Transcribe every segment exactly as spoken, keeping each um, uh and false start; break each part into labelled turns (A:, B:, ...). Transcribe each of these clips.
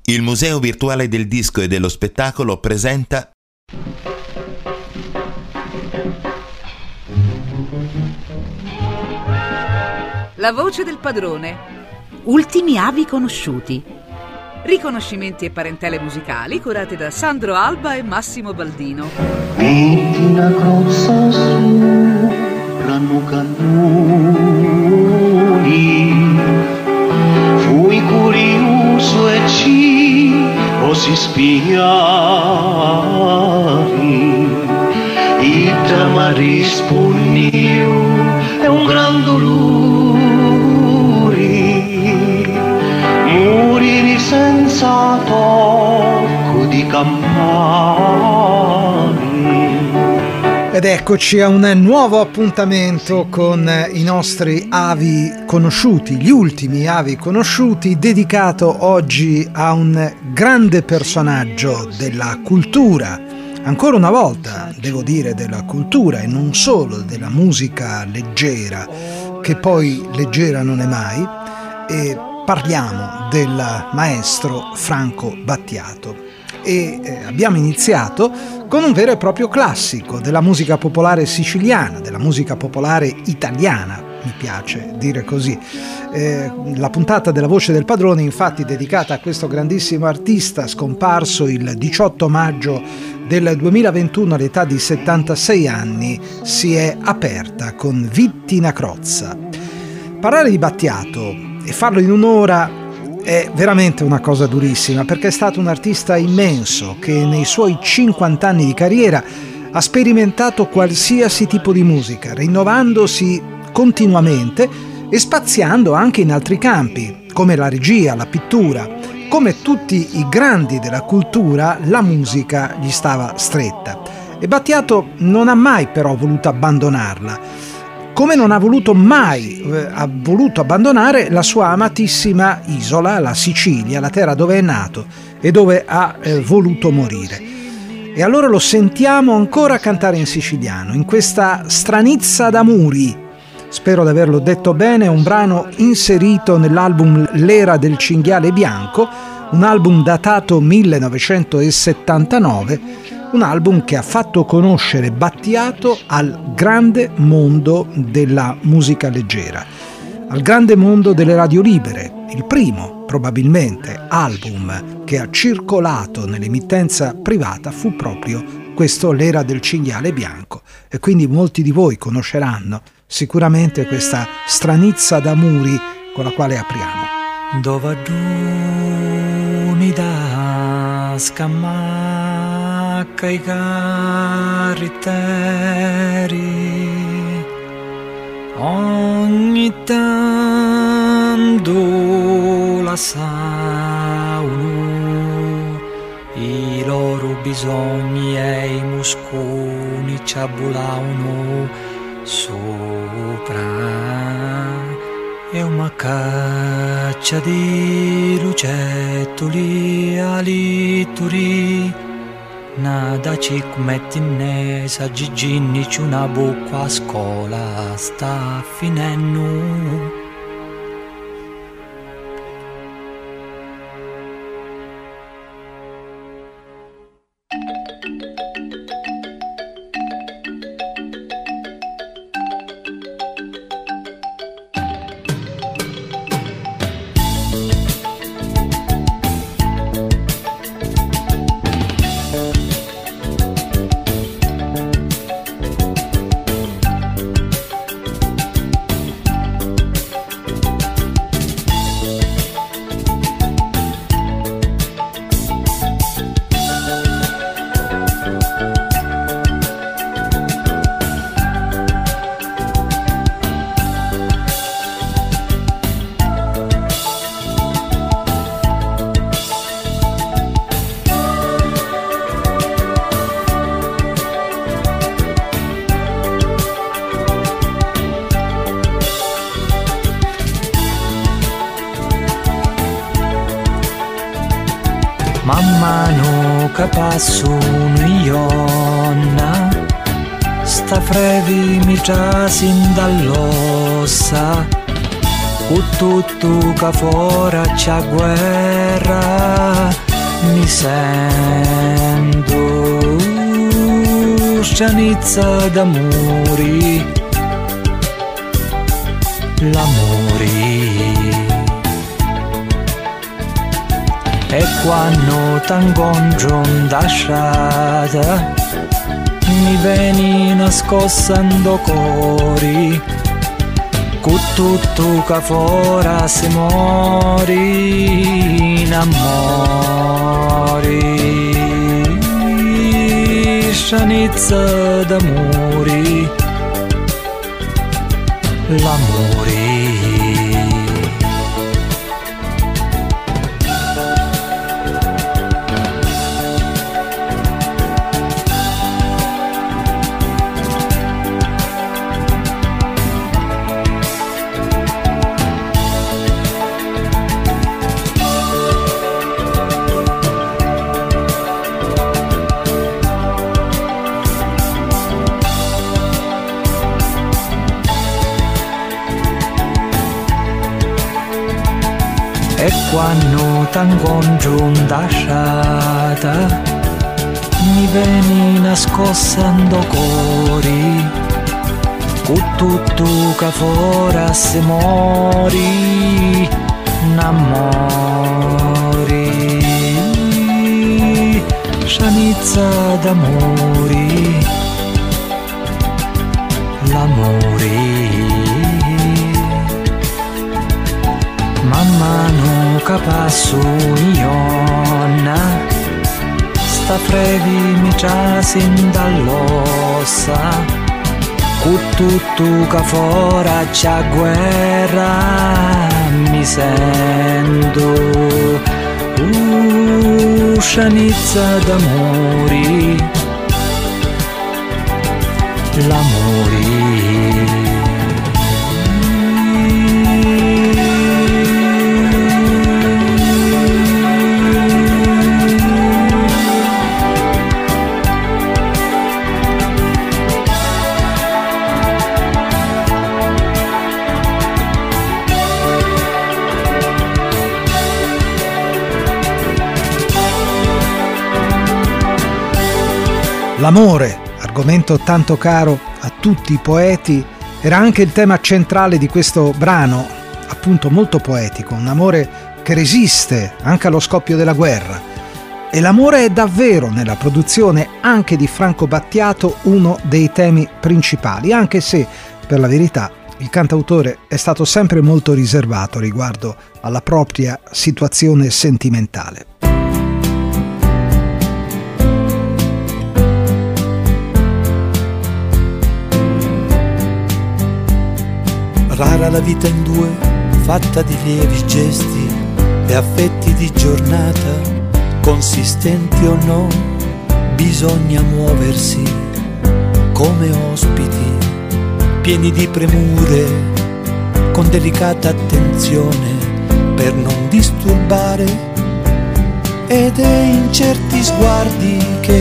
A: Il Museo Virtuale del Disco e dello Spettacolo presenta
B: La voce del padrone. Ultimi avi conosciuti. Riconoscimenti e parentele musicali curate da Sandro Alba e Massimo Baldino.
C: Metti una crozza sopranno cannoni, fui curioso e ci osi spiegare, e te mi rispondio è un gran dolore, morire senza tocco di campane.
D: Ed eccoci a un nuovo appuntamento con i nostri avi conosciuti, gli ultimi avi conosciuti, dedicato oggi a un grande personaggio della cultura, ancora una volta devo dire della cultura e non solo della musica leggera, che poi leggera non è mai, e parliamo del maestro Franco Battiato. E eh, abbiamo iniziato con un vero e proprio classico della musica popolare siciliana, della musica popolare italiana, mi piace dire così. Eh, la puntata della Voce del Padrone, infatti, dedicata a questo grandissimo artista scomparso il diciotto maggio del duemilaventuno all'età di settantasei anni, si è aperta con Vittina Crozza. Parlare di Battiato e farlo in un'ora è veramente una cosa durissima, perché è stato un artista immenso che nei suoi cinquanta anni di carriera ha sperimentato qualsiasi tipo di musica, rinnovandosi continuamente e spaziando anche in altri campi, come la regia, la pittura. Come tutti i grandi della cultura, la musica gli stava stretta. E Battiato non ha mai però voluto abbandonarla, come non ha voluto mai eh, ha voluto abbandonare la sua amatissima isola, la Sicilia, la terra dove è nato e dove ha eh, voluto morire. E allora lo sentiamo ancora cantare in siciliano, in questa Stranizza d'amuri. Spero di averlo detto bene, un brano inserito nell'album L'era del cinghiale bianco, un album datato millenovecentosettantanove, un album che ha fatto conoscere Battiato al grande mondo della musica leggera, al grande mondo delle radio libere. Il primo, probabilmente, album che ha circolato nell'emittenza privata fu proprio questo L'era del cinghiale bianco, e quindi molti di voi conosceranno sicuramente questa Stranizza d'amuri con la quale apriamo.
E: Dove da scammacca i carritteri, ogni tanto la sauno i loro bisogni e i musconi ci abbulavano sopra, e una caccia di lucettoli alituri, nada ci mettinesa giginni c'è una bocca a scuola sta finendo. Man mano che passo un'ionna, sta frevi mi trasin dall'ossa, cu tutto che fora c'è guerra, sento scianizza d'amori, l'amori. E quando t'incontro da strada mi veni nascostando cori, con tutto che fora si mori in amori, scianizza d'amori, l'amori. E quando t'incontro da strada mi veni nascostando cori, con tutto che fora si mori in amori, scianizza d'amori, l'amori. Man mano che passo ionna, sta frevi mi ciasin dall'ossa, con tutto che fora c'è guerra mi sento, uh, scianizza d'amori, l'amori.
D: L'amore, argomento tanto caro a tutti i poeti, era anche il tema centrale di questo brano, appunto molto poetico, un amore che resiste anche allo scoppio della guerra. E l'amore è davvero nella produzione anche di Franco Battiato uno dei temi principali, anche se, per la verità, il cantautore è stato sempre molto riservato riguardo alla propria situazione sentimentale.
F: Rara la vita in due, fatta di lievi gesti e affetti di giornata, consistenti o no, bisogna muoversi come ospiti, pieni di premure, con delicata attenzione per non disturbare, ed è in certi sguardi che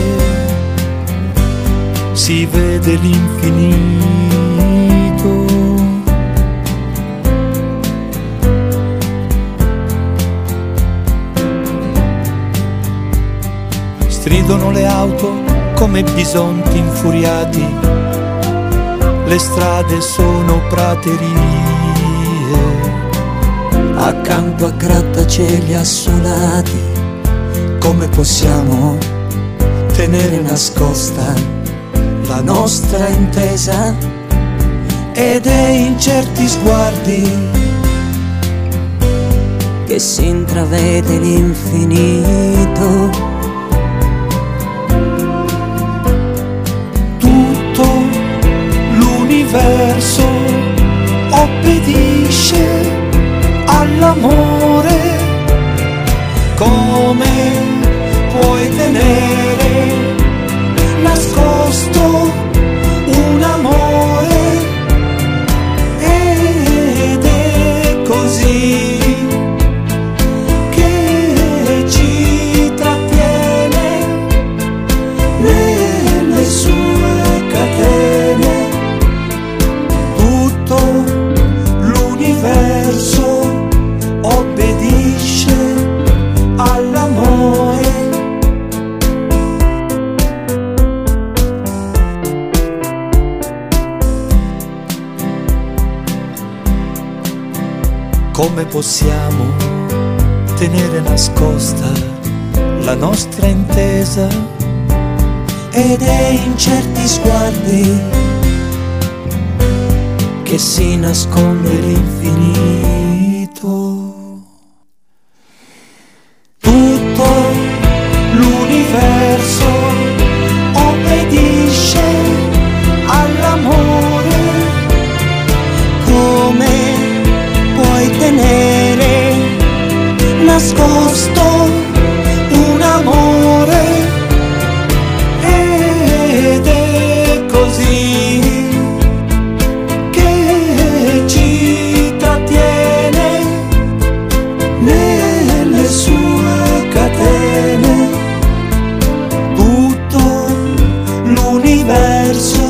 F: si vede l'infinito. Stridono le auto come bisonti infuriati, le strade sono praterie,
G: accanto a grattacieli assolati. Come possiamo tenere nascosta la nostra intesa?
F: Ed è in certi sguardi
G: che si intravede l'infinito.
F: L'universo obbedisce all'amore. Come puoi tenere nascosto un amore? Ed è così che ci trattiene nelle sue catene. L'universo obbedisce all'amore.
G: possiamo tenere nascosta la nostra intesa, ed è in certi sguardi che si nasconde l'infinito. Tutto l'universo obbedisce all'amore. Come puoi tenere nascosto un amore? Ed è così che ci trattiene nelle sue catene. Tutto l'universo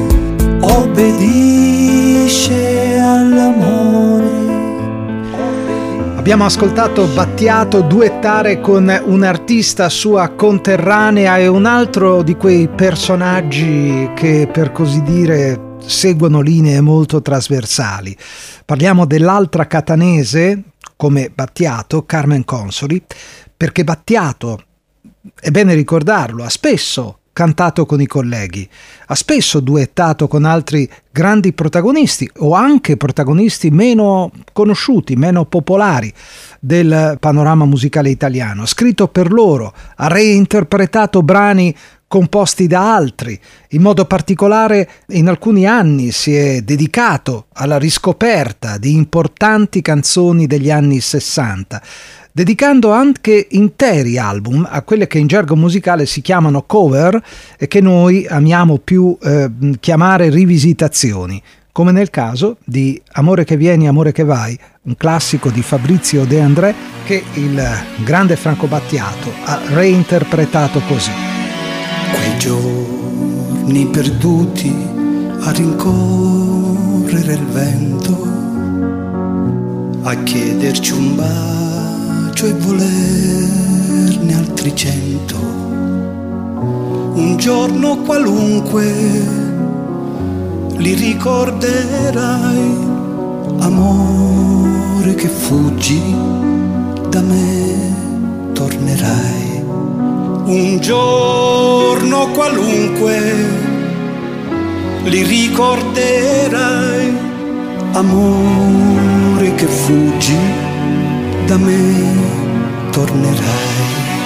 G: obbedisce all'amore.
D: Abbiamo ascoltato Battiato duettare con un'artista sua conterranea e un altro di quei personaggi che, per così dire, seguono linee molto trasversali. Parliamo dell'altra catanese, come Battiato, Carmen Consoli, perché Battiato, è bene ricordarlo, ha spesso cantato con i colleghi, ha spesso duettato con altri grandi protagonisti o anche protagonisti meno conosciuti, meno popolari del panorama musicale italiano. Ha scritto per loro, ha reinterpretato brani composti da altri. In modo particolare in alcuni anni si è dedicato alla riscoperta di importanti canzoni degli anni sessanta, dedicando anche interi album a quelle che in gergo musicale si chiamano cover e che noi amiamo più eh, chiamare rivisitazioni, come nel caso di Amore che vieni, amore che vai, un classico di Fabrizio De André che il grande Franco Battiato ha reinterpretato così.
G: Quei giorni perduti a rincorrere il vento, a chiederci un bacio e volerne altri cento. Un giorno qualunque li ricorderai, amore che fuggi da me tornerai. Un giorno qualunque li ricorderai, amore che fuggi da me tornerai.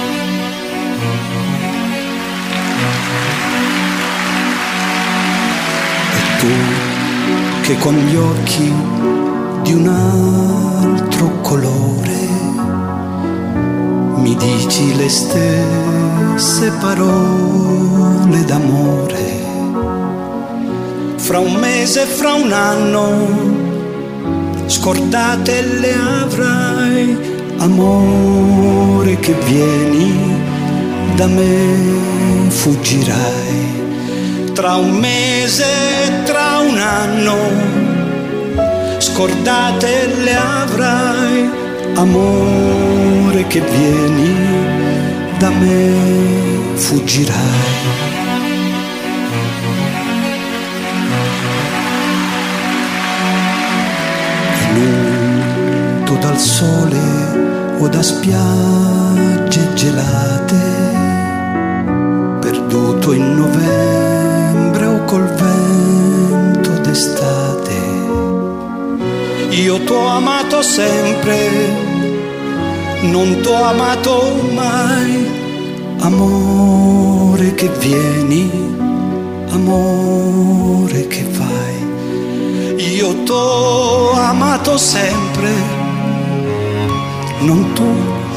G: E tu che con gli occhi di un altro colore mi dici le stesse parole d'amore. Fra un mese, fra un anno scordate le avrai, amore che vieni da me fuggirai. Tra un mese, tra un anno scordate le avrai, amore che vieni da me fuggirai. Dal sole o da spiagge gelate, perduto in novembre o col vento d'estate. Io t'ho amato sempre, non t'ho amato mai, amore che vieni, amore che vai. Io t'ho amato sempre, non tu.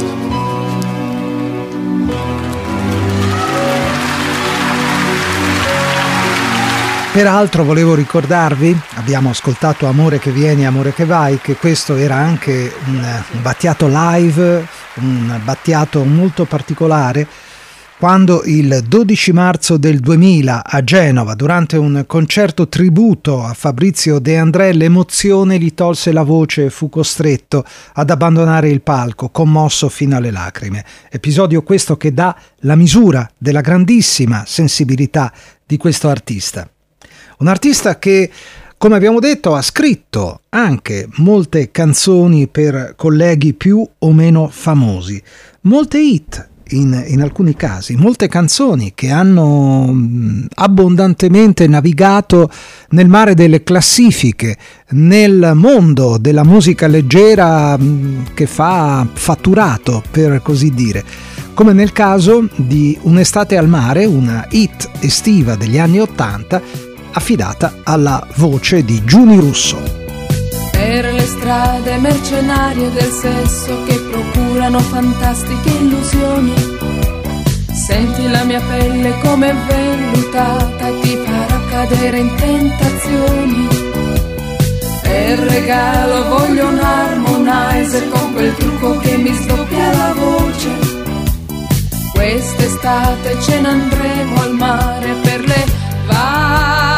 D: Peraltro volevo ricordarvi, abbiamo ascoltato Amore che vieni, amore che vai, che questo era anche un, un Battiato live, un Battiato molto particolare, quando il dodici marzo del duemila a Genova, durante un concerto tributo a Fabrizio De André, l'emozione gli tolse la voce e fu costretto ad abbandonare il palco, commosso fino alle lacrime. Episodio questo che dà la misura della grandissima sensibilità di questo artista. Un artista che Come abbiamo detto, ha scritto anche molte canzoni per colleghi più o meno famosi, molte hit in, in alcuni casi, molte canzoni che hanno mh, abbondantemente navigato nel mare delle classifiche, nel mondo della musica leggera mh, che fa fatturato, per così dire, come nel caso di Un'estate al mare, una hit estiva degli anni Ottanta, affidata alla voce di Giuni Russo.
H: Per le strade mercenarie del sesso che procurano fantastiche illusioni, senti la mia pelle come vellutata, ti farà cadere in tentazioni. Per regalo voglio un harmonizer con quel trucco che mi sdoppia la voce. Quest'estate ce ne andremo al mare per le vacanze.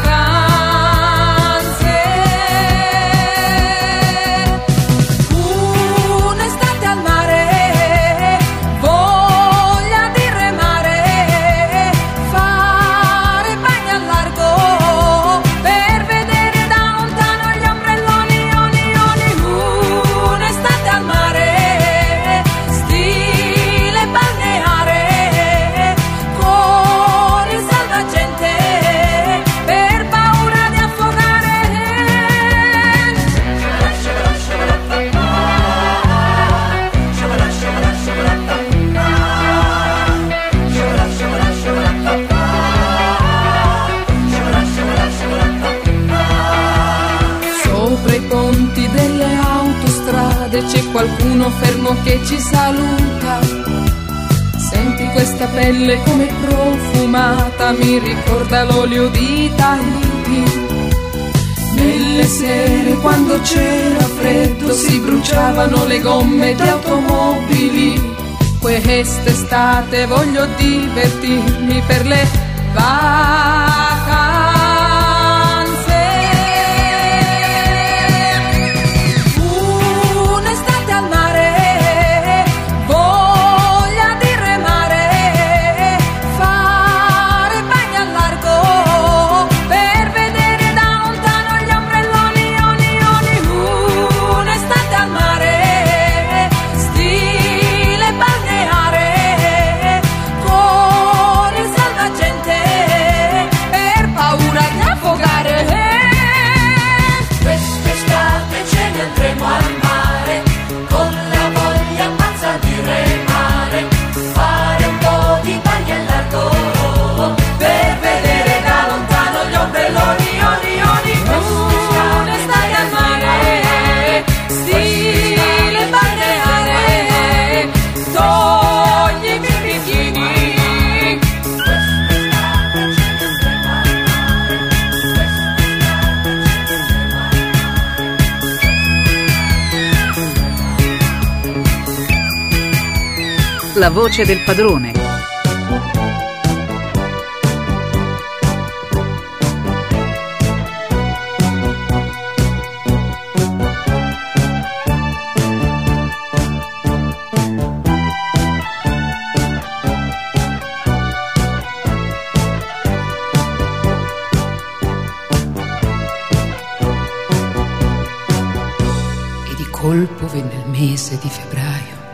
H: Un'estate al mare, voglia di remare, fare bagni al largo per vedere da lontano gli ombrelloni, oni, oni. Un'estate al mare, stile balneare, con il salvagente per paura di affogare. Sopra i ponti delle autostrade c'è qualcuno fermo che ci saluta. Senti questa pelle come profumata, mi ricorda l'olio di Tahiti. Nelle sere quando c'era freddo si bruciavano le gomme di automobili. Quest'estate voglio divertirmi per le vacanze. Un'estate al mare, voglia di remare, fare bagni al largo per vedere da lontano gli ombrelloni, oni, oni. Un'estate al mare, stile balneare, con il salvagente per paura di affogare. Quest'estate ce ne andremo al mare con la voglia pazza di remare, fare un po' di bagni al largo per vedere da lontano gli ombrelloni, oni, oni. Un'estate al mare, stile balneare, toglimi i bikini.
B: La voce del padrone.
H: E di colpo venne il mese di febbraio.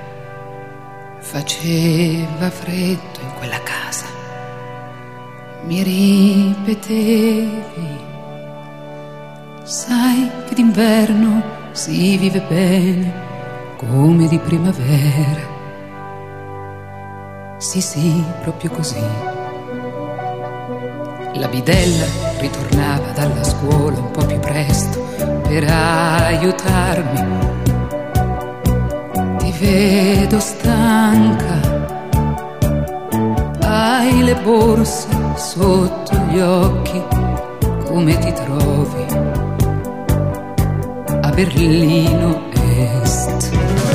H: Faceva freddo in quella casa. Mi ripetevi, sai che d'inverno si vive bene come di primavera. Sì, sì, proprio così. La bidella ritornava dalla scuola un po' più presto per aiutarmi. Ti vedo stanca, hai le borse sotto gli occhi, come ti trovi a Berlino Est?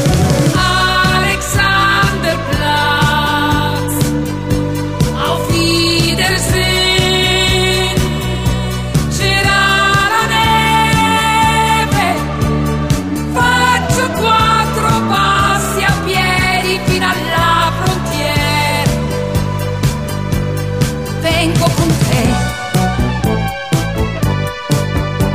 H: Alexanderplatz, auf Wiedersehen. C'era la neve, faccio quattro passi a piedi fino alla frontiera. Vengo con te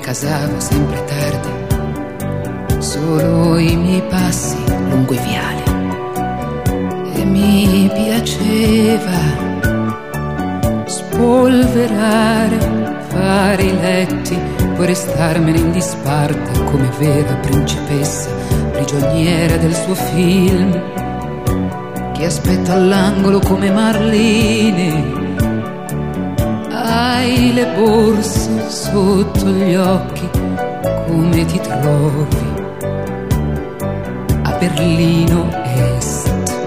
I: casavo sempre tardi, solo i miei passi lungo i viali. E mi piaceva spolverare, fare i letti, poi restarmene in disparte come vera principessa, prigioniera del suo film, che aspetta all'angolo come Marlene. Hai le borse sotto gli occhi, come ti trovi a Berlino Est?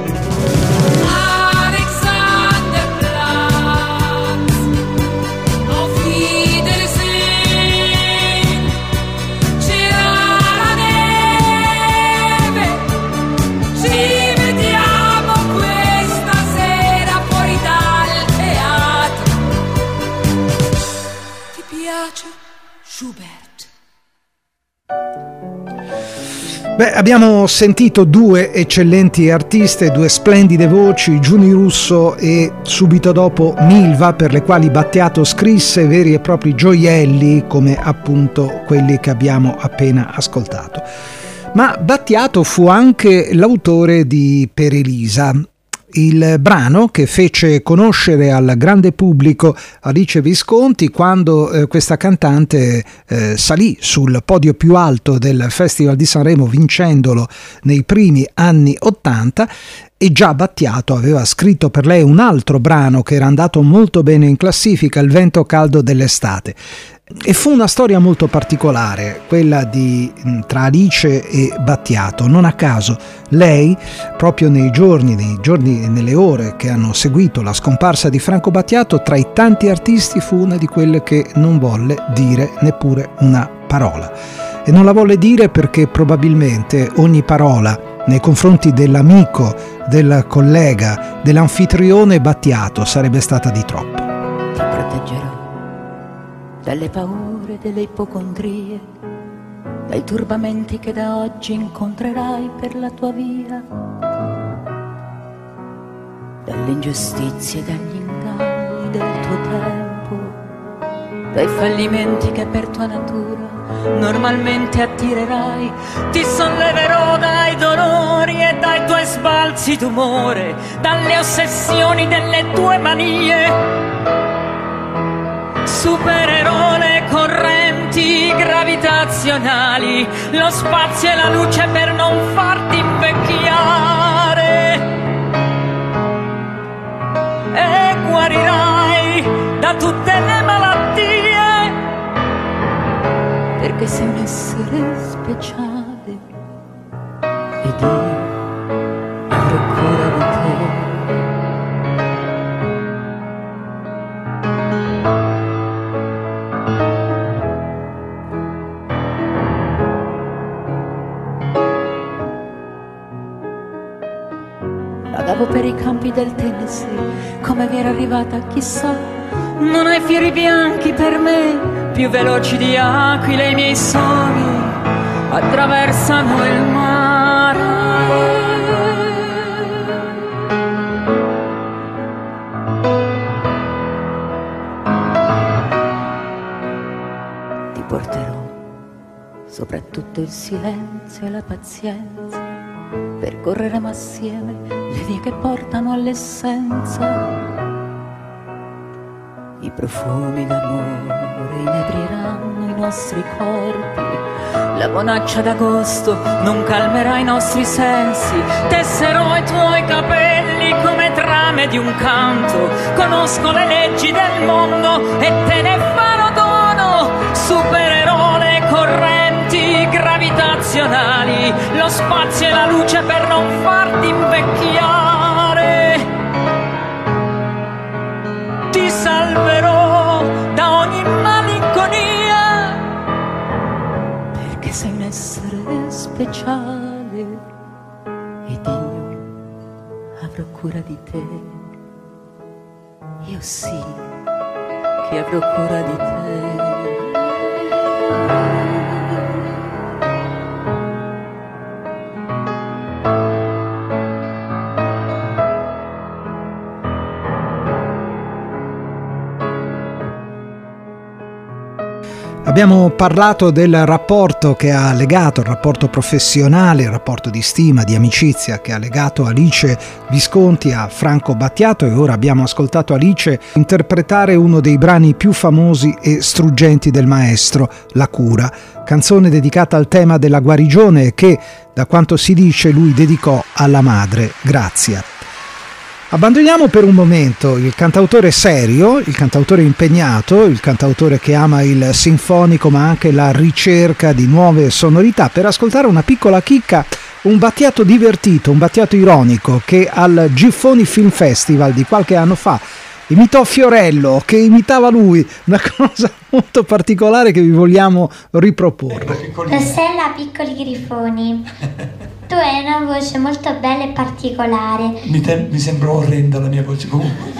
D: Beh, abbiamo sentito due eccellenti artiste, due splendide voci, Giuni Russo e subito dopo Milva, per le quali Battiato scrisse veri e propri gioielli come appunto quelli che abbiamo appena ascoltato. Ma Battiato fu anche l'autore di Per Elisa, il brano che fece conoscere al grande pubblico Alice Visconti quando eh, questa cantante eh, salì sul podio più alto del Festival di Sanremo, vincendolo nei primi anni ottanta. E già Battiato aveva scritto per lei un altro brano che era andato molto bene in classifica, Il vento caldo dell'estate. E fu una storia molto particolare, quella di tra Alice e Battiato. Non a caso lei, proprio nei giorni, nei giorni e nelle ore che hanno seguito la scomparsa di Franco Battiato, tra i tanti artisti fu una di quelle che non volle dire neppure una parola. E non la volle dire perché probabilmente ogni parola nei confronti dell'amico, del collega, dell'anfitrione Battiato sarebbe stata di troppo.
J: Ti proteggerò dalle paure, delle ipocondrie, dai turbamenti che da oggi incontrerai per la tua via, dalle ingiustizie e dagli inganni del tuo tempo, dai fallimenti che per tua natura normalmente attirerai. Ti solleverò dai dolori e dai tuoi sbalzi d'umore, dalle ossessioni delle tue manie. Supererò le correnti gravitazionali, lo spazio e la luce per non farti invecchiare. E guarirai da tutte le malattie, perché sei un essere speciale ed io avrò cura di te. Vagavo per i campi del Tennessee, come vi era arrivata chissà. Non hai fiori bianchi per me, più veloci di aquile i miei sogni attraversano il mare. Ti porterò soprattutto il silenzio e la pazienza, percorreremo assieme le vie che portano all'essenza. I profumi d'amore inebrieranno i nostri corpi, la bonaccia d'agosto non calmerà i nostri sensi. Tesserò i tuoi capelli come trame di un canto, conosco le leggi del mondo e te ne farò dono. Supererò le correnti gravitazionali, lo spazio e la luce per non farti invecchiare. Ti salverò da ogni malinconia, perché sei un essere speciale ed io avrò cura di te. Io sì che avrò cura di te.
D: Abbiamo parlato del rapporto che ha legato, il rapporto professionale, il rapporto di stima, di amicizia che ha legato Alice Visconti a Franco Battiato, e ora abbiamo ascoltato Alice interpretare uno dei brani più famosi e struggenti del maestro, La cura, canzone dedicata al tema della guarigione che, da quanto si dice, lui dedicò alla madre Grazia. Abbandoniamo per un momento il cantautore serio, il cantautore impegnato, il cantautore che ama il sinfonico ma anche la ricerca di nuove sonorità, per ascoltare una piccola chicca, un Battiato divertito, un Battiato ironico che al Giffoni Film Festival di qualche anno fa imitò Fiorello che imitava lui, una cosa molto particolare che vi vogliamo riproporre.
K: Rossella Piccoli Grifoni, tu hai una voce molto bella e particolare.
L: Mi, te- mi sembra orrenda la mia voce comunque.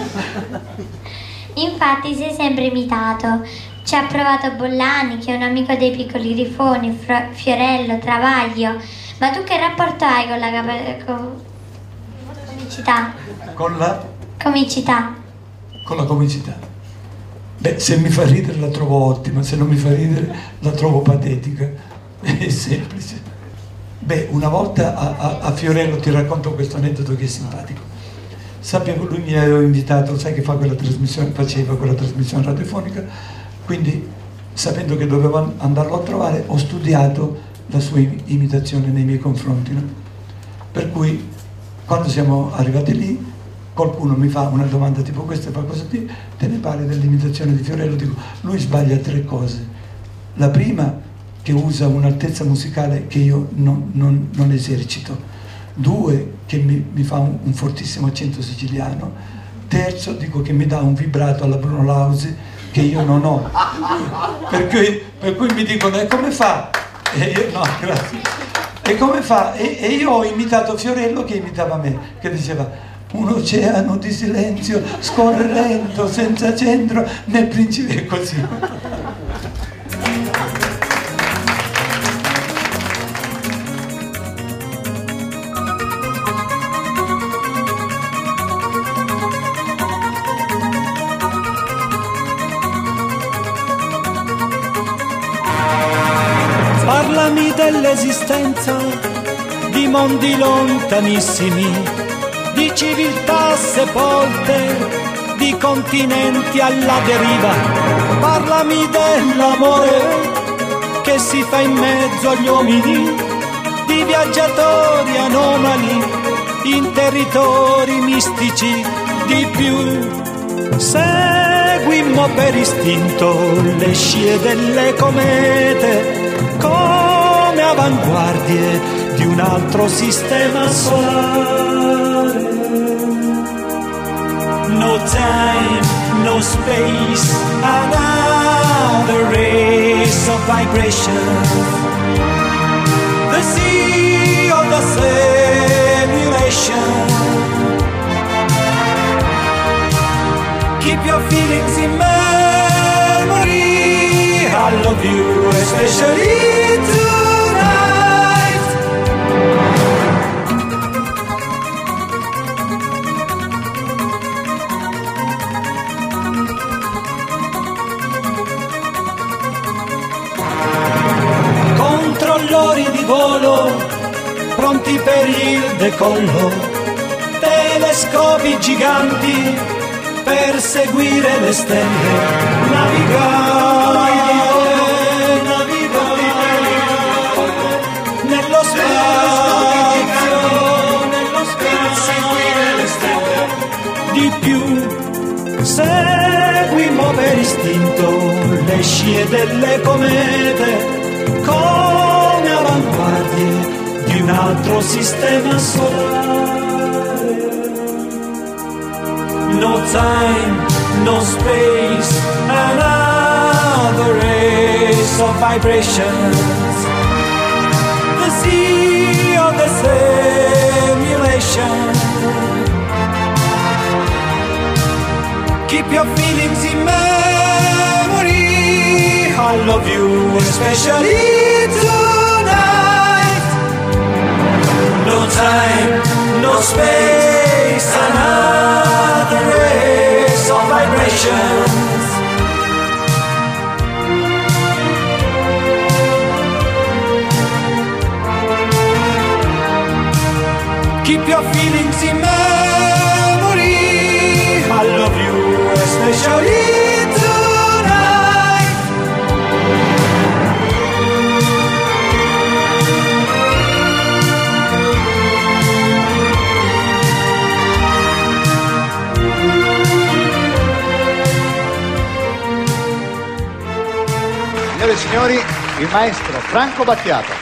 K: Infatti sei sempre imitato. Ci ha provato Bollani, che è un amico dei Piccoli Grifoni, Fro- Fiorello, Travaglio. Ma tu che rapporto hai con la capa- con... comicità?
L: Con la?
K: Comicità.
L: Con la comicità. Beh, se mi fa ridere la trovo ottima, se non mi fa ridere la trovo patetica. È semplice. Beh, una volta a, a, a Fiorello, ti racconto questo aneddoto che è simpatico. Sapevo, lui mi aveva invitato, sai che fa quella trasmissione, faceva quella trasmissione radiofonica, quindi sapendo che dovevo andarlo a trovare, ho studiato la sua imitazione nei miei confronti, no? Per cui quando siamo arrivati lì, qualcuno mi fa una domanda tipo questa, fa cosa ti, te ne pare dell'imitazione di Fiorello? Dico, lui sbaglia tre cose. La prima, che usa un'altezza musicale che io non, non, non esercito. Due, che mi, mi fa un, un fortissimo accento siciliano. Terzo, dico che mi dà un vibrato alla Bruno Lausi che io non ho. Per cui, per cui mi dicono, e come fa? E io, no, grazie. E come fa? E, e io ho imitato Fiorello che imitava me, che diceva: un oceano di silenzio scorre lento, senza centro, nel principe, è così.
F: Parlami dell'esistenza di mondi lontanissimi, di civiltà sepolte, di continenti alla deriva. Parlami dell'amore che si fa in mezzo agli uomini, di viaggiatori anomali in territori mistici. Di più, seguimmo per istinto le scie delle comete come avanguardie di un altro sistema solare. No time, no space, another race of vibration. The sea of the simulation. Keep your feelings in memory. I love you, especially tonight. Controllori di volo, pronti per il decollo. Telescopi giganti per seguire le stelle. Navigare, navigare nello spazio, nello spazio, seguire le stelle. Di più, seguimmo per istinto le scie delle comete come avanguardie di un altro sistema solare. No time, no space, another race of vibrations. The sea of the simulation. Keep your feelings in memory. I love you, especially tonight. No time, no space, another race of vibrations. Keep your feelings in memory. I love you especially tonight.
M: Signore e signori, il maestro Franco Battiato.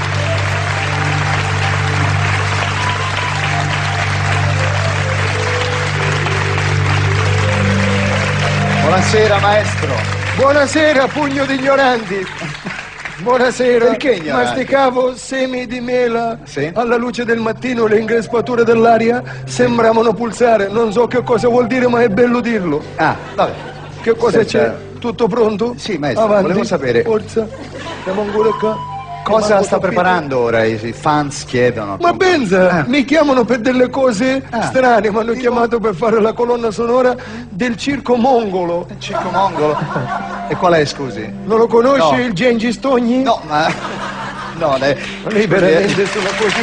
M: Buonasera maestro.
N: Buonasera pugno di ignoranti. Buonasera.
M: Perché ignoranti?
N: Masticavo semi di mela.
M: Sì?
N: Alla luce del mattino le ingrespature dell'aria sembravano pulsare. Non so che cosa vuol dire, ma è bello dirlo.
M: Ah, vabbè.
N: Che cosa
M: Senta.
N: c'è? Tutto pronto?
M: Sì maestro,
N: Avanti.
M: volevo sapere
N: Forza. Siamo ancora qua.
M: cosa
N: manco
M: sta
N: capito.
M: preparando ora, i, i fans chiedono.
N: Ma pensa, mi chiamano per delle cose
M: Ah.
N: strane, mi hanno chiamato per fare la colonna sonora del circo mongolo.
M: Il circo mongolo? E qual è, scusi?
N: Non lo conosci
M: No.
N: il Gengis Togni?
M: No, ma... No, lei...
N: Lei veramente sono così.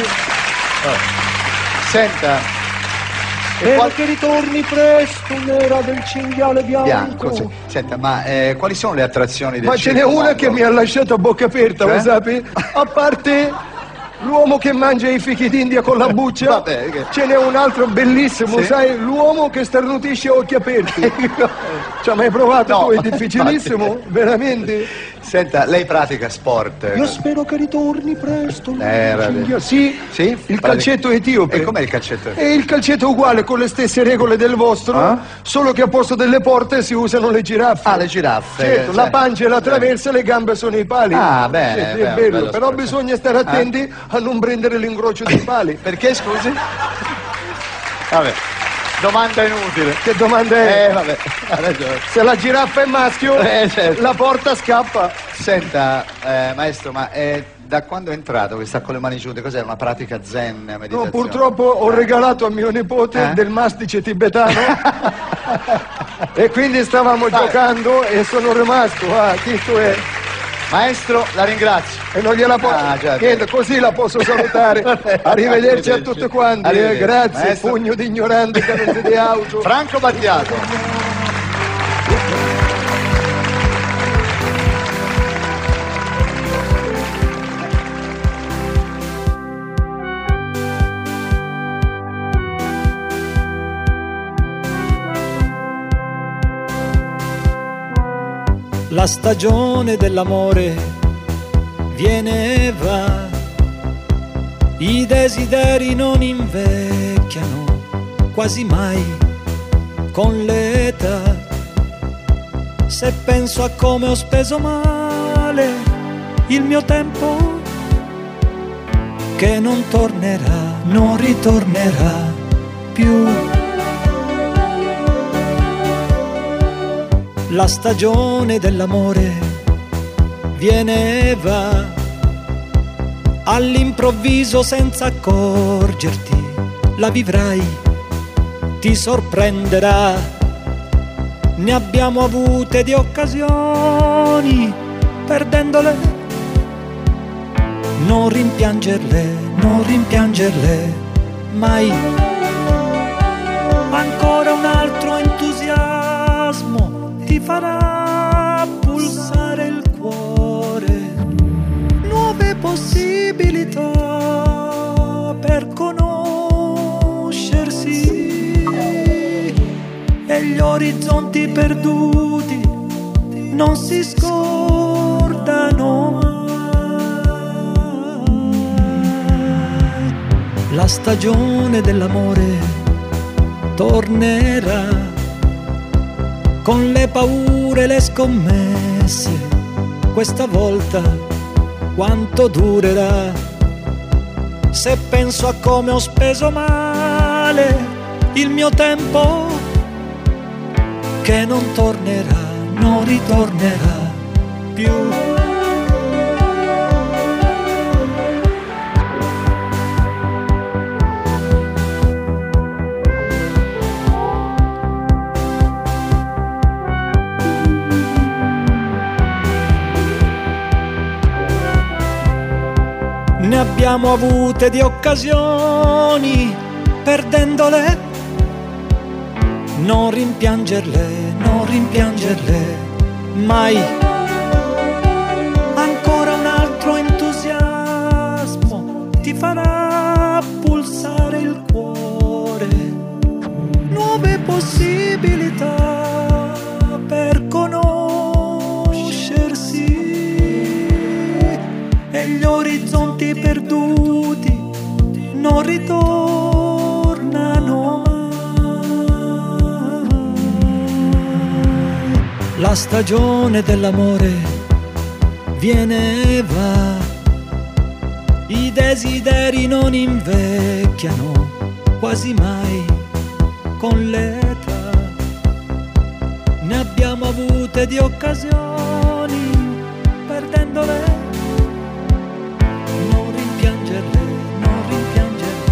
M: Senta... E
N: Spero
M: qual-
N: che ritorni presto, nera del cinghiale bianco.
M: Bianco, sì. Senta, ma eh, quali sono le attrazioni del
N: Ma ce n'è
M: circo
N: una
M: mongolo?
N: che mi ha lasciato a bocca aperta,
M: Cioè?
N: lo sapi? A parte l'uomo che mangia i fichi d'India con la buccia,
M: Vabbè, che-
N: ce n'è un altro bellissimo,
M: Sì?
N: sai? L'uomo che starnutisce a occhi aperti. Ci hai mai provato
M: No,
N: tu? È difficilissimo,
M: infatti.
N: veramente.
M: Senta, lei pratica sport?
N: Io spero che ritorni presto.
M: Eh, vabbè.
N: cinghiale. Sì,
M: Sì?
N: il
M: Pratica-
N: calcetto etiope.
M: E com'è il calcetto?
N: E il calcetto è uguale, con le stesse regole del vostro,
M: Ah?
N: solo che a posto delle porte si usano le giraffe.
M: Ah, le giraffe.
N: Certo,
M: eh,
N: la
M: cioè-
N: pancia e la traversa, le gambe sono i pali.
M: Ah, bene,
N: Sì, sì,
M: bene,
N: è bello.
M: bello
N: Però
M: sport.
N: bisogna stare attenti a non prendere l'incrocio dei pali.
M: Perché, scusi? Vabbè, domanda inutile.
N: Che domanda è?
M: Eh, vabbè, ha ragione.
N: Se la giraffa è maschio,
M: Eh, certo.
N: la porta scappa.
M: Senta, eh, maestro, ma eh, da quando è entrato che sta con le mani giunte? Cos'è, una pratica zen, meditazione?
N: No, purtroppo ho regalato a mio nipote
M: Eh?
N: del mastice tibetano e quindi stavamo
M: Vabbè.
N: giocando e sono rimasto. Ah, chi tu è?
M: Maestro, la ringrazio.
N: E non gliela posso.
M: Ah, già,
N: Niente, così la posso salutare. Arrivederci a tutti quanti. eh,
M: Arrivederci.
N: Grazie,
M: Maestro.
N: pugno di ignoranti che non siete auto.
M: Franco Battiato.
E: La stagione dell'amore viene e va, i desideri non invecchiano quasi mai con l'età. Se penso a come ho speso male il mio tempo, che non tornerà, non ritornerà più. La stagione dell'amore viene e va, all'improvviso senza accorgerti, la vivrai, ti sorprenderà. Ne abbiamo avute di occasioni, perdendole. Non rimpiangerle, non rimpiangerle mai. Ancora un altro entusiasmo ti farà pulsare il cuore, nuove possibilità per conoscersi, e gli orizzonti perduti non si scordano mai. La stagione dell'amore tornerà, con le paure e le scommesse, questa volta quanto durerà? Se penso a come ho speso male il mio tempo, che non tornerà, non ritornerà più. Ne abbiamo avute di occasioni, perdendole. Non rimpiangerle, non rimpiangerle mai. Ancora un altro entusiasmo ti farà pulsare il cuore. Nuove possibilità per conoscersi e gli orizzonti perduti non ritornano mai. La stagione dell'amore viene e va, i desideri non invecchiano quasi mai con l'età. Ne abbiamo avute di occasioni, perdendole. Non rimpiangerle, non rimpiangerle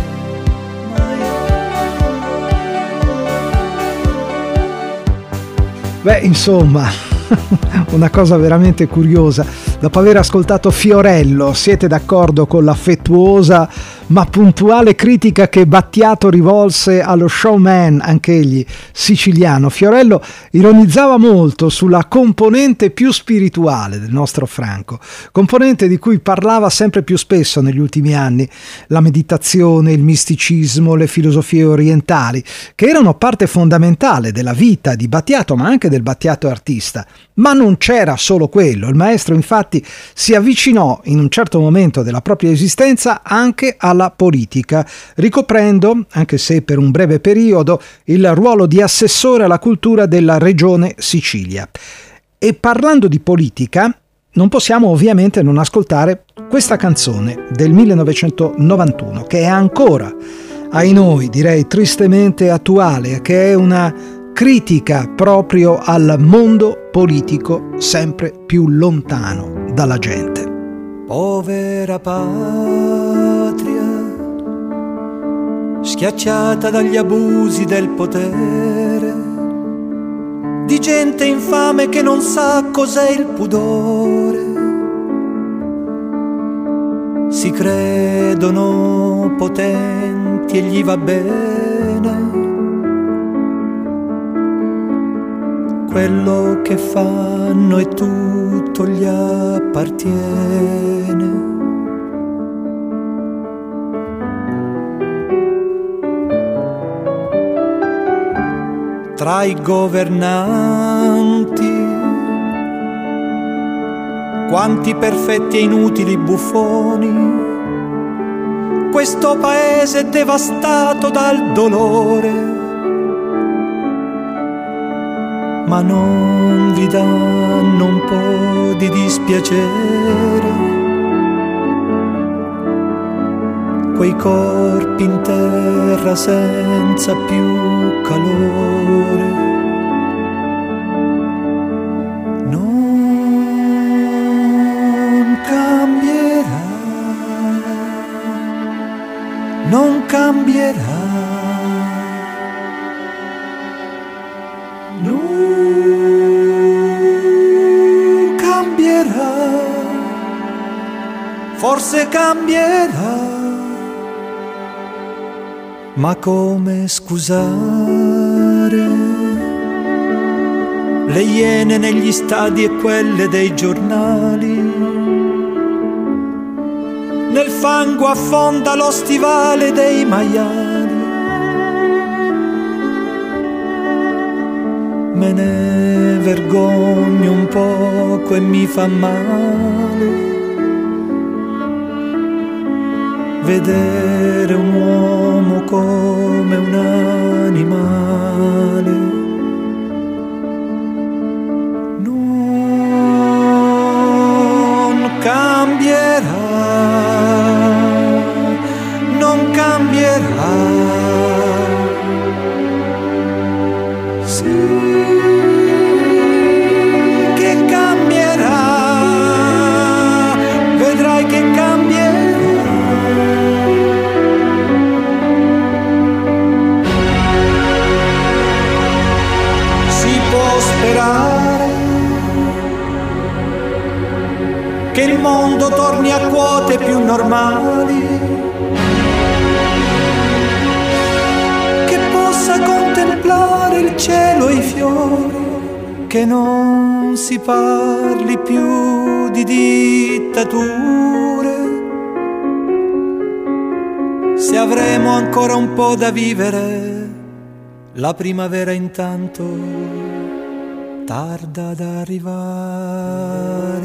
E: mai.
D: Beh, insomma, una cosa veramente curiosa. Dopo aver ascoltato Fiorello, siete d'accordo con l'affettuosa ma puntuale critica che Battiato rivolse allo showman, anch'egli siciliano? Fiorello ironizzava molto sulla componente più spirituale del nostro Franco, componente di cui parlava sempre più spesso negli ultimi anni: la meditazione, il misticismo, le filosofie orientali, che erano parte fondamentale della vita di Battiato, ma anche del Battiato artista. Ma non c'era solo quello. Il maestro infatti si avvicinò in un certo momento della propria esistenza anche alla politica, ricoprendo, anche se per un breve periodo, il ruolo di assessore alla cultura della regione Sicilia. E parlando di politica, non possiamo ovviamente non ascoltare questa canzone del millenovecentonovantuno, che è ancora, ai noi, direi tristemente attuale, che è una critica proprio al mondo politico sempre più lontano dalla gente.
E: Povera patria, schiacciata dagli abusi del potere, di gente infame che non sa cos'è il pudore. Si credono potenti e gli va bene quello che fanno e tutto gli appartiene. Tra i governanti, quanti perfetti e inutili buffoni, questo paese è devastato dal dolore. Ma non vi danno un po' di dispiacere quei corpi in terra senza più calore? Non cambierà, non cambierà. Forse cambierà, ma come scusare le iene negli stadi e quelle dei giornali? Nel fango affonda lo stivale dei maiali. Me ne vergogno un poco e mi fa male vedere un uomo come un animale. Non cambierà, non cambierà. Sì, che cambierà, vedrai che cambierà. Che il mondo torni a quote più normali, che possa contemplare il cielo e i fiori, che non si parli più di dittature. Se avremo ancora un po' da vivere, la primavera intanto tarda ad arrivare.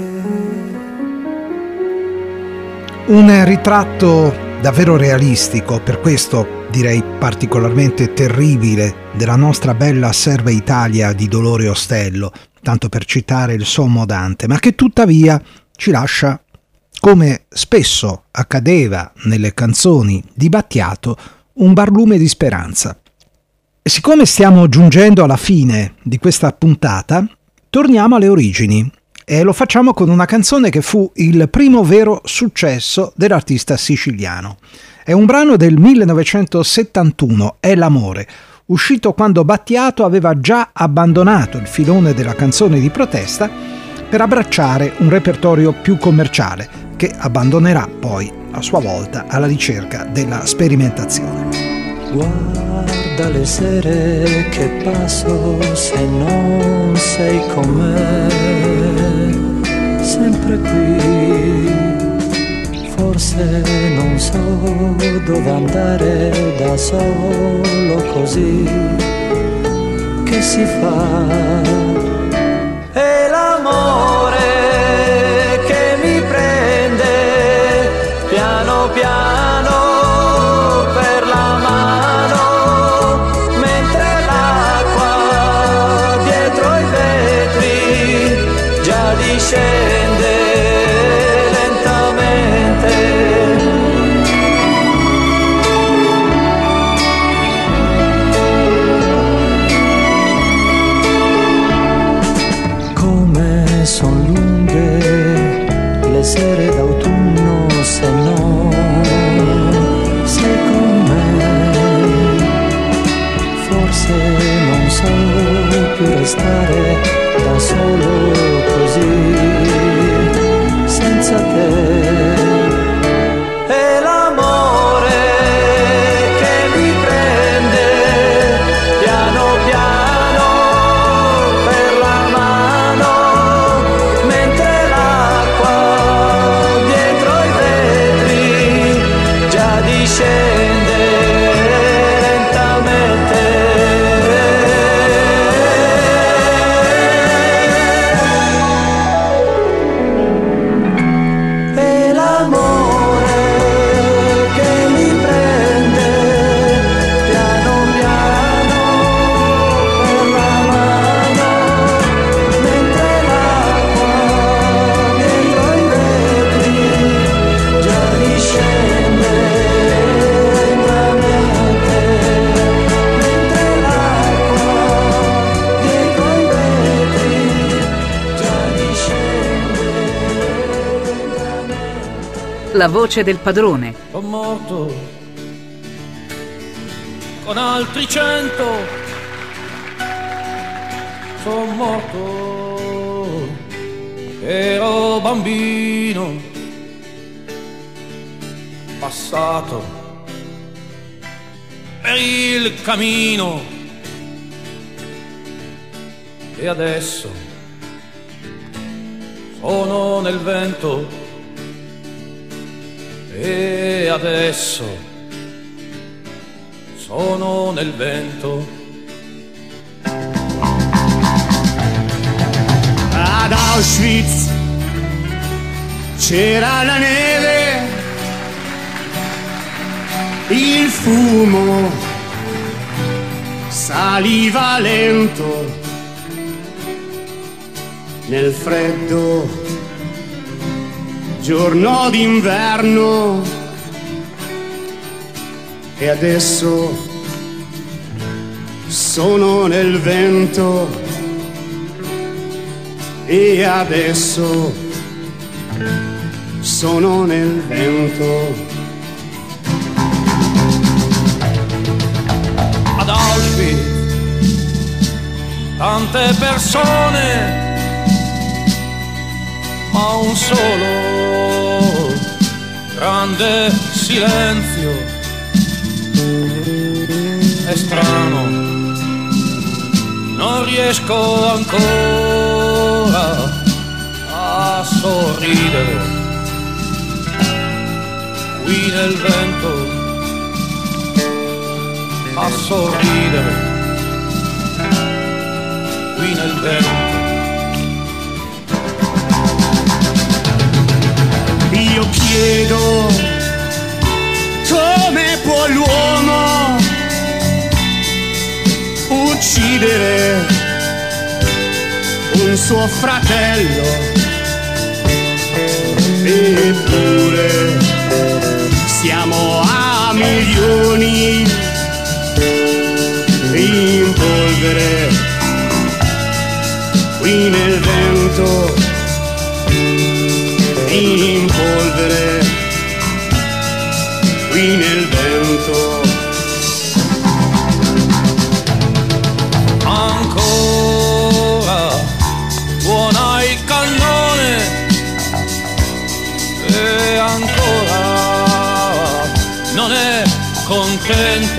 D: Un ritratto davvero realistico, per questo direi particolarmente terribile, della nostra bella Serva Italia di Dolore Ostello, tanto per citare il sommo Dante, ma che tuttavia ci lascia, come spesso accadeva nelle canzoni di Battiato, un barlume di speranza. E siccome stiamo giungendo alla fine di questa puntata, torniamo alle origini e lo facciamo con una canzone che fu il primo vero successo dell'artista siciliano. È un brano del millenovecentosettantuno, È l'amore, uscito quando Battiato aveva già abbandonato il filone della canzone di protesta per abbracciare un repertorio più commerciale, che abbandonerà poi a sua volta alla ricerca della sperimentazione.
E: Guarda le sere che passo se non sei con me, sempre qui, forse non so dove andare da solo, così che si fa. È l'amore che mi prende piano piano per la mano, mentre l'acqua dietro i vetri già discende lentamente. Come son lunghe le sere d'autunno se no sei con me, forse non so più restare da solo così senza te. È l'amore che mi prende piano piano per la mano, mentre l'acqua dietro i vetri già discende lentamente. È l'amore che mi prende piano piano per la mano, mentre l'acqua dietro i vetri già discende lentamente, mentre l'acqua dietro i vetri già discende lentamente.
B: La voce del padrone.
F: Son morto con altri cento, son morto, ero bambino, passato per il cammino, e adesso sono nel vento, e adesso sono nel vento.
O: Ad Auschwitz c'era la neve, il fumo saliva lento nel freddo giorno d'inverno, e adesso sono nel vento, e adesso sono nel vento.
F: Ad Auschwitz tante persone, ma un solo
P: grande silenzio, è strano, non riesco ancora a sorridere, qui nel vento, a sorridere, qui nel vento.
O: Io chiedo come può l'uomo uccidere un suo fratello, eppure siamo a milioni in polvere qui nel vento, in polvere qui nel vento.
P: Ancora suona il cannone e ancora non è contento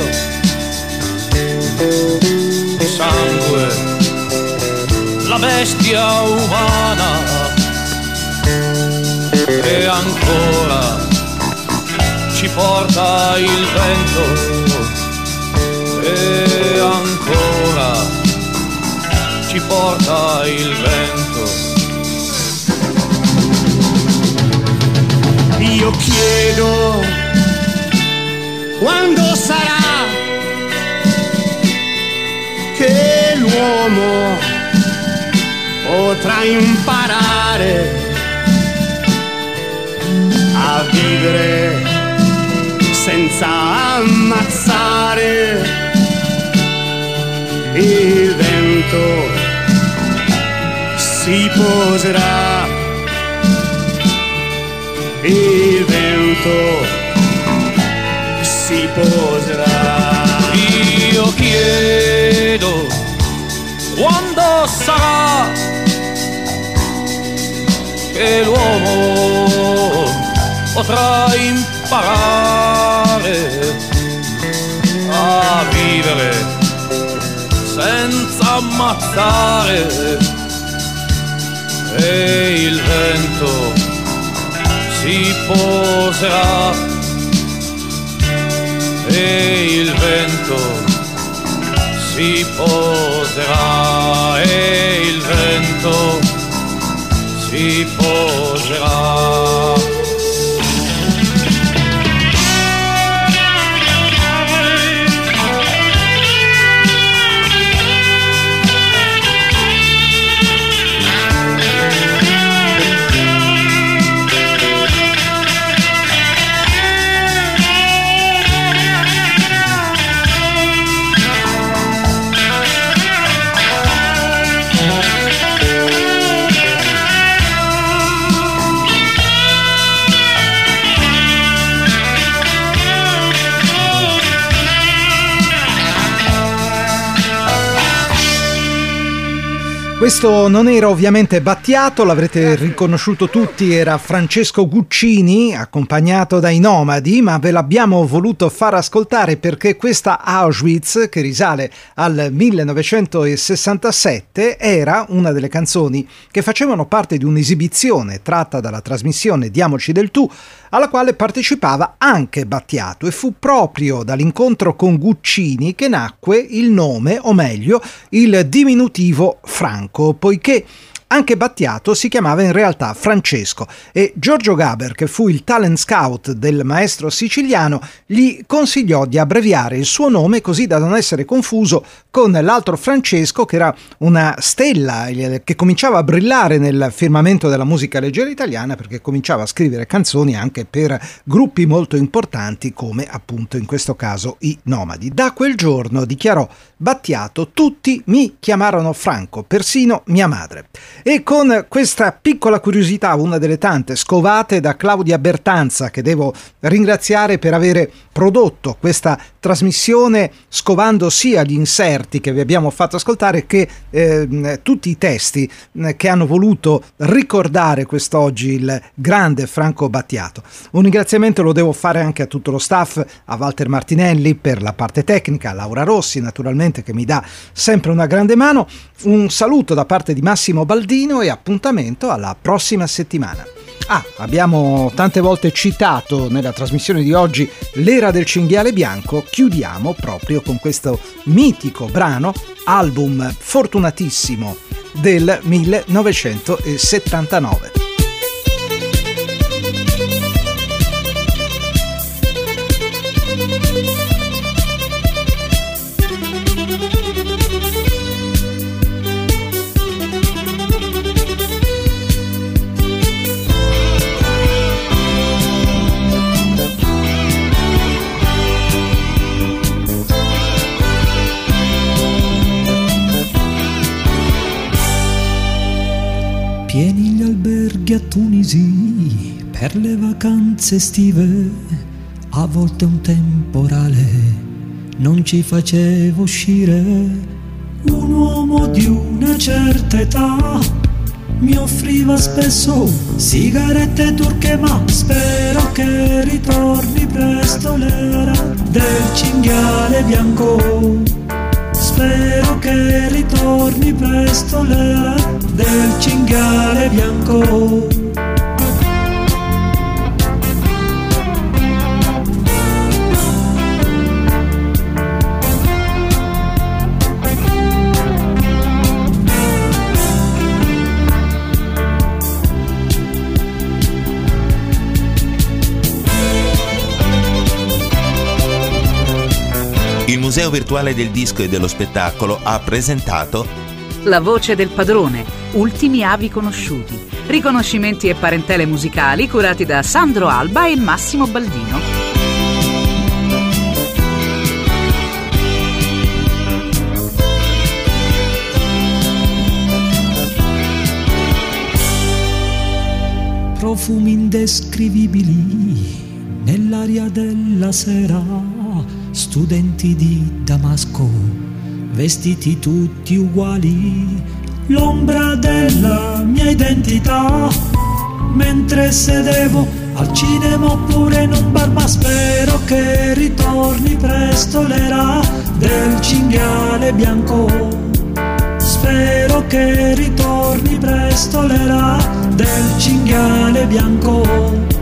P: di sangue la bestia umana. E ancora ci porta il vento, e ancora ci porta il vento.
O: Io chiedo quando sarà che l'uomo potrà imparare a vivere senza ammazzare. Il vento si poserà, il vento si poserà.
P: Io chiedo quando sarà che l'uomo potrà imparare a vivere senza ammazzare, e il vento si poserà, e il vento si poserà, e il vento si poserà.
D: Questo non era ovviamente Battiato, l'avrete riconosciuto tutti, era Francesco Guccini, accompagnato dai Nomadi, ma ve l'abbiamo voluto far ascoltare perché questa Auschwitz, che risale al millenovecentosessantasette, era una delle canzoni che facevano parte di un'esibizione tratta dalla trasmissione Diamoci del tu, alla quale partecipava anche Battiato, e fu proprio dall'incontro con Guccini che nacque il nome, o meglio, il diminutivo Franco, poiché anche Battiato si chiamava in realtà Francesco, e Giorgio Gaber, che fu il talent scout del maestro siciliano, gli consigliò di abbreviare il suo nome così da non essere confuso con l'altro Francesco, che era una stella che cominciava a brillare nel firmamento della musica leggera italiana, perché cominciava a scrivere canzoni anche per gruppi molto importanti come appunto in questo caso i Nomadi. Da quel giorno, dichiarò Battiato, tutti mi chiamarono Franco, persino mia madre. E con questa piccola curiosità, una delle tante scovate da Claudia Bertanza, che devo ringraziare per avere prodotto questa trasmissione scovando sia gli inserti che vi abbiamo fatto ascoltare che eh, tutti i testi eh, che hanno voluto ricordare quest'oggi il grande Franco Battiato. Un ringraziamento lo devo fare anche a tutto lo staff, a Walter Martinelli per la parte tecnica, a Laura Rossi naturalmente che mi dà sempre una grande mano. Un saluto da parte di Massimo Baldino e appuntamento alla prossima settimana. Ah, abbiamo tante volte citato nella trasmissione di oggi l'era del cinghiale bianco, chiudiamo proprio con questo mitico brano, album fortunatissimo del millenovecentosettantanove.
G: Pieni gli alberghi a Tunisi per le vacanze estive, a volte un temporale non ci faceva uscire. Un uomo di una certa età mi offriva spesso sigarette turche, ma spero che ritorni presto l'era del cinghiale bianco. Spero che ritorni presto l'era del cinghiale bianco.
A: Il Museo Virtuale del Disco e dello Spettacolo ha presentato
B: La voce del padrone, ultimi avi conosciuti, riconoscimenti e parentele musicali curati da Sandro Alba e Massimo Baldino.
G: Profumi indescrivibili nell'aria della sera, studenti di Damasco, vestiti tutti uguali, l'ombra della mia identità, mentre sedevo al cinema oppure in un bar, ma spero che ritorni presto l'era del cinghiale bianco. Spero che ritorni presto l'era del cinghiale bianco.